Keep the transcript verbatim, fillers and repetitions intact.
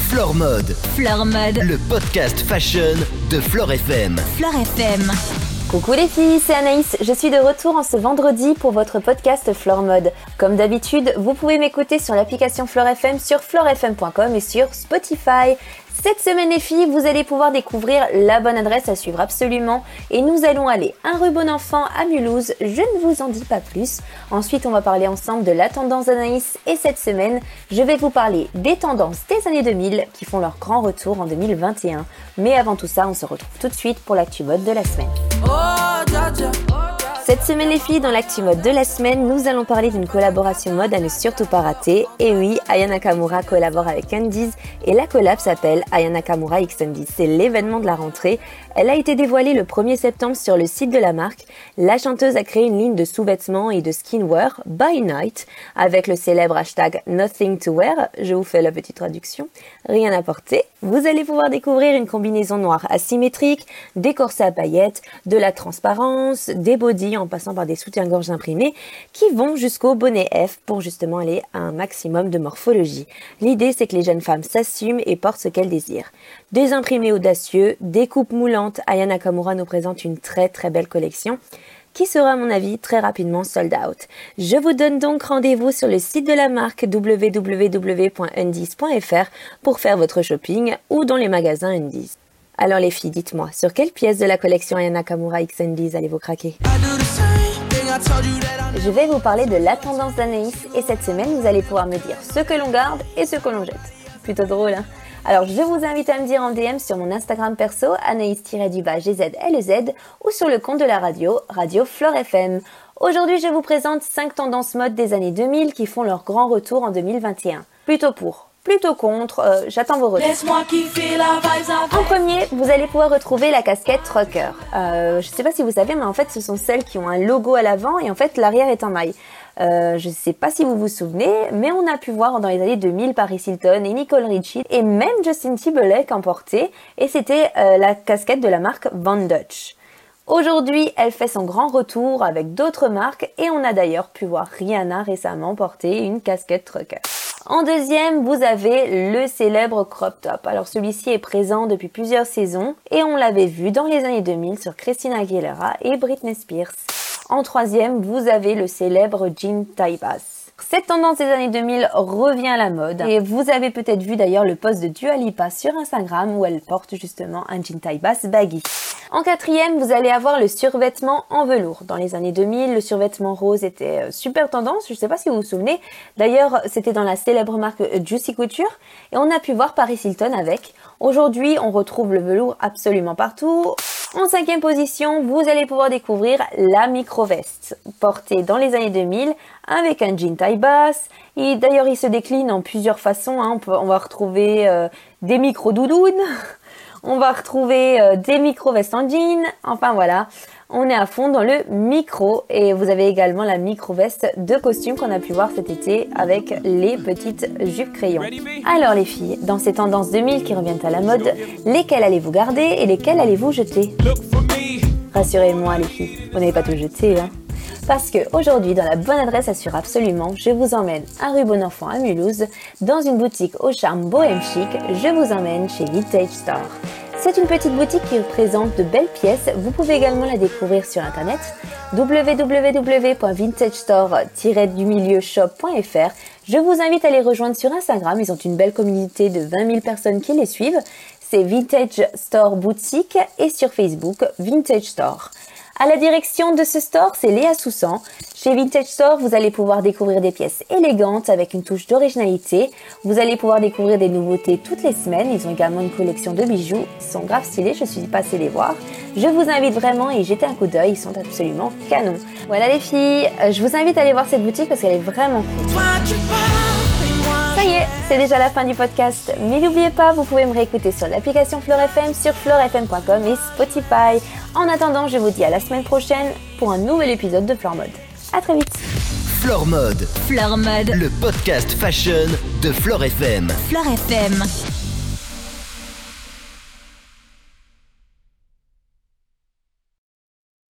Flore Mode. Flore Mode. Le podcast fashion de Flore F M. Flore F M. Coucou les filles, c'est Anaïs. Je suis de retour en ce vendredi pour votre podcast Flore Mode. Comme d'habitude, vous pouvez m'écouter sur l'application Flore F M sur flore f m point com et sur Spotify. Cette semaine les filles, vous allez pouvoir découvrir la bonne adresse à suivre absolument et nous allons aller un rue Bonenfant à Mulhouse, je ne vous en dis pas plus. Ensuite on va parler ensemble de la tendance d'Anaïs et cette semaine je vais vous parler des tendances des années deux mille qui font leur grand retour en deux mille vingt et un. Mais avant tout ça, on se retrouve tout de suite pour l'actu mode de la semaine. Cette semaine les filles, dans l'actu mode de la semaine, nous allons parler d'une collaboration mode à ne surtout pas rater. Et oui, Aya Nakamura collabore avec Undies et la collab s'appelle Aya Nakamura X Undies. C'est l'événement de la rentrée. Elle a été dévoilée le premier septembre sur le site de la marque. La chanteuse a créé une ligne de sous-vêtements et de skinwear by night avec le célèbre hashtag Nothing to wear. Je vous fais la petite traduction. Rien à porter. Vous allez pouvoir découvrir une combinaison noire asymétrique, des corsets à paillettes, de la transparence, des bodys en passant par des soutiens-gorge imprimés qui vont jusqu'au bonnet F pour justement aller à un maximum de morphologie. L'idée, c'est que les jeunes femmes s'assument et portent ce qu'elles désirent. Des imprimés audacieux, des coupes moulantes, Aya Nakamura nous présente une très très belle collection qui sera à mon avis très rapidement sold out. Je vous donne donc rendez-vous sur le site de la marque w w w point undies point f r pour faire votre shopping ou dans les magasins Undies. Alors les filles, dites-moi, sur quelle pièce de la collection Aya Nakamura X Undies allez-vous craquer ? Je vais vous parler de la tendance d'Anaïs et cette semaine vous allez pouvoir me dire ce que l'on garde et ce que l'on jette. Plutôt drôle hein ? Alors je vous invite à me dire en D M sur mon Instagram perso Anaïs-G Z L Z ou sur le compte de la radio, Radio Flore F M. Aujourd'hui je vous présente cinq tendances mode des années deux mille qui font leur grand retour en deux mille vingt et un. Plutôt pour, plutôt contre, euh, j'attends vos retours. Laisse-moi kiffer la vibes avec. En premier, vous allez pouvoir retrouver la casquette trucker. Euh, je sais pas si vous savez mais en fait ce sont celles qui ont un logo à l'avant et en fait l'arrière est en maille. Euh, je ne sais pas si vous vous souvenez, mais on a pu voir dans les années deux mille Paris Hilton et Nicole Richie et même Justin Timberlake en porter et c'était euh, la casquette de la marque Von Dutch. Aujourd'hui, elle fait son grand retour avec d'autres marques et on a d'ailleurs pu voir Rihanna récemment porter une casquette trucker. En deuxième, vous avez le célèbre crop top. Alors celui-ci est présent depuis plusieurs saisons et on l'avait vu dans les années deux mille sur Christina Aguilera et Britney Spears. En troisième, vous avez le célèbre jean taille basse. Cette tendance des années deux mille revient à la mode et vous avez peut-être vu d'ailleurs le post de Dua Lipa sur Instagram où elle porte justement un jean taille basse baggy. En quatrième, vous allez avoir le survêtement en velours. Dans les années deux mille, le survêtement rose était super tendance, je ne sais pas si vous vous souvenez. D'ailleurs, c'était dans la célèbre marque Juicy Couture et on a pu voir Paris Hilton avec. Aujourd'hui, on retrouve le velours absolument partout. En cinquième position, vous allez pouvoir découvrir la micro-veste, portée dans les années deux mille avec un jean taille basse. Et d'ailleurs, il se décline en plusieurs façons. Hein. On, peut, on va retrouver euh, des micro-doudounes, on va retrouver euh, des micro-vestes en jean. Enfin voilà, on est à fond dans le micro. Et vous avez également la micro-veste de costume qu'on a pu voir cet été avec les petites jupes crayons. Alors les filles, dans ces tendances deux mille qui reviennent à la mode, lesquelles allez-vous garder et lesquelles allez-vous jeter ? Rassurez-moi les filles, vous n'avez pas tout jeté hein. Parce que aujourd'hui, dans la bonne adresse assure absolument, je vous emmène à rue Bonenfant à Mulhouse, dans une boutique au charme bohème chic, je vous emmène chez Vintage Store. C'est une petite boutique qui présente de belles pièces, vous pouvez également la découvrir sur internet w w w point vintage store tiret du milieu shop point f r. Je vous invite à les rejoindre sur Instagram, ils ont une belle communauté de vingt mille personnes qui les suivent. C'est Vintage Store Boutique et sur Facebook, Vintage Store. À la direction de ce store, c'est Léa Soussan. Chez Vintage Store, vous allez pouvoir découvrir des pièces élégantes avec une touche d'originalité. Vous allez pouvoir découvrir des nouveautés toutes les semaines. Ils ont également une collection de bijoux. Ils sont grave stylés, je suis passée les voir. Je vous invite vraiment à y jeter un coup d'œil, ils sont absolument canons. Voilà les filles, je vous invite à aller voir cette boutique parce qu'elle est vraiment cool. Ça y est, c'est déjà la fin du podcast. Mais n'oubliez pas, vous pouvez me réécouter sur l'application Flore F M, sur flore f m point com et Spotify. En attendant, je vous dis à la semaine prochaine pour un nouvel épisode de Flore Mode. À très vite. Flore Mode. Flore Mode. Le podcast fashion de Flore F M. Flore F M.